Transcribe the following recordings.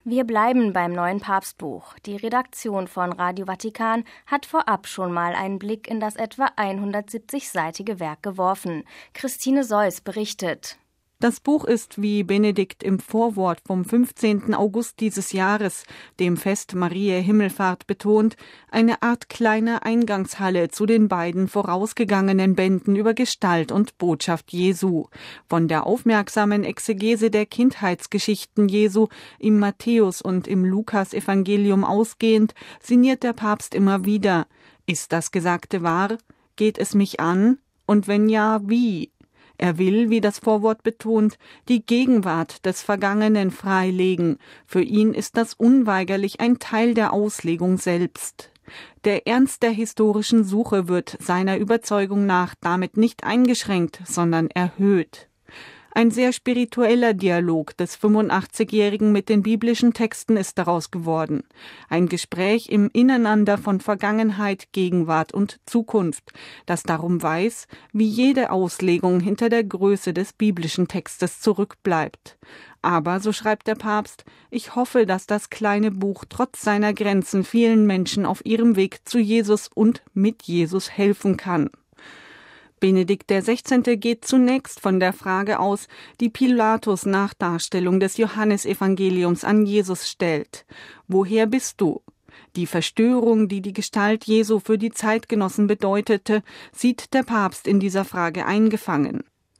Wir bleiben beim neuen Papstbuch. Die Redaktion von Radio Vatikan hat vorab schon mal einen Blick in das etwa 170-seitige Werk geworfen. Christine Seuss berichtet. Das Buch ist, wie Benedikt im Vorwort vom 15. August dieses Jahres, dem Fest Mariä Himmelfahrt, betont, eine Art kleine Eingangshalle zu den beiden vorausgegangenen Bänden über Gestalt und Botschaft Jesu. Von der aufmerksamen Exegese der Kindheitsgeschichten Jesu im Matthäus- und im Lukas-Evangelium ausgehend, sinniert der Papst immer wieder: Ist das Gesagte wahr? Geht es mich an? Und wenn ja, wie? Er will, wie das Vorwort betont, die Gegenwart des Vergangenen freilegen. Für ihn ist das unweigerlich ein Teil der Auslegung selbst. Der Ernst der historischen Suche wird seiner Überzeugung nach damit nicht eingeschränkt, sondern erhöht. Ein sehr spiritueller Dialog des 85-Jährigen mit den biblischen Texten ist daraus geworden. Ein Gespräch im Ineinander von Vergangenheit, Gegenwart und Zukunft, das darum weiß, wie jede Auslegung hinter der Größe des biblischen Textes zurückbleibt. Aber, so schreibt der Papst, ich hoffe, dass das kleine Buch trotz seiner Grenzen vielen Menschen auf ihrem Weg zu Jesus und mit Jesus helfen kann. Benedikt XVI. Geht zunächst von der Frage aus, die Pilatus nach Darstellung des Johannesevangeliums an Jesus stellt. Woher bist du? Die Verstörung, die die Gestalt Jesu für die Zeitgenossen bedeutete, sieht der Papst in dieser Frage eingefangen.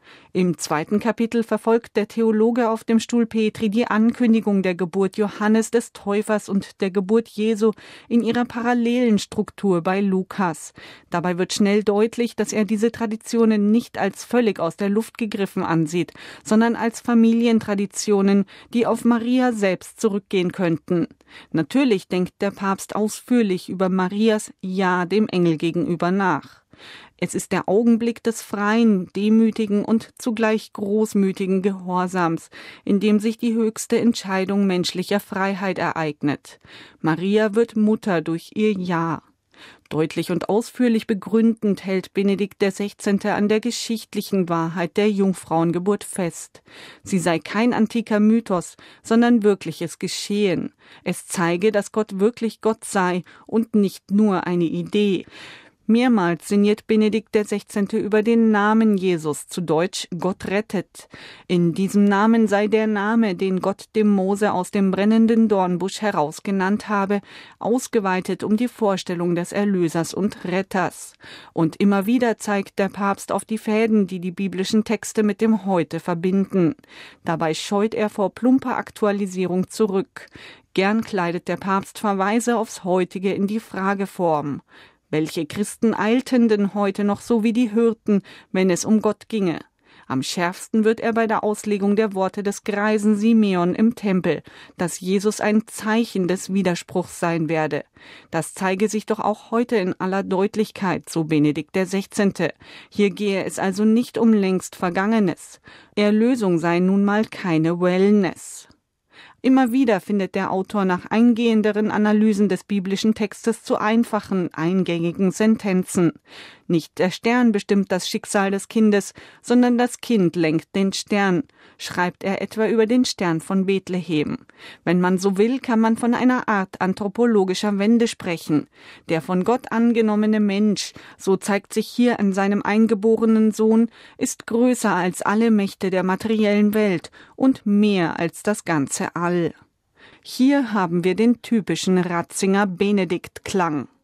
Im 2. Kapitel verfolgt der Theologe auf dem Stuhl Petri die Ankündigung der Geburt Johannes des Täufers und der Geburt Jesu in ihrer parallelen Struktur bei Lukas. Dabei wird schnell deutlich, dass er diese Traditionen nicht als völlig aus der Luft gegriffen ansieht, sondern als Familientraditionen, die auf Maria selbst zurückgehen könnten. Natürlich denkt der Papst ausführlich über Marias Ja dem Engel gegenüber nach. Es ist der Augenblick des freien, demütigen und zugleich großmütigen Gehorsams, in dem sich die höchste Entscheidung menschlicher Freiheit ereignet. Maria wird Mutter durch ihr Ja. Deutlich und ausführlich begründend hält Benedikt XVI. An der geschichtlichen Wahrheit der Jungfrauengeburt fest. Sie sei kein antiker Mythos, sondern wirkliches Geschehen. Es zeige, dass Gott wirklich Gott sei und nicht nur eine Idee. Mehrmals sinniert Benedikt XVI. Über den Namen Jesus, zu Deutsch Gott rettet. In diesem Namen sei der Name, den Gott dem Mose aus dem brennenden Dornbusch heraus genannt habe, ausgeweitet um die Vorstellung des Erlösers und Retters. Und immer wieder zeigt der Papst auf die Fäden, die die biblischen Texte mit dem Heute verbinden. Dabei scheut er vor plumper Aktualisierung zurück. Gern kleidet der Papst Verweise aufs Heutige in die Frageform. Welche Christen eilten denn heute noch so wie die Hirten, wenn es um Gott ginge? Am schärfsten wird er bei der Auslegung der Worte des greisen Simeon im Tempel, dass Jesus ein Zeichen des Widerspruchs sein werde. Das zeige sich doch auch heute in aller Deutlichkeit, so Benedikt XVI. Hier gehe es also nicht um längst Vergangenes. Erlösung sei nun mal keine Wellness. Immer wieder findet der Autor nach eingehenderen Analysen des biblischen Textes zu einfachen, eingängigen Sentenzen. Nicht der Stern bestimmt das Schicksal des Kindes, sondern das Kind lenkt den Stern, schreibt er etwa über den Stern von Bethlehem. Wenn man so will, kann man von einer Art anthropologischer Wende sprechen. Der von Gott angenommene Mensch, so zeigt sich hier an seinem eingeborenen Sohn, ist größer als alle Mächte der materiellen Welt und mehr als das ganze All. Hier haben wir den typischen Ratzinger Benedikt-Klang.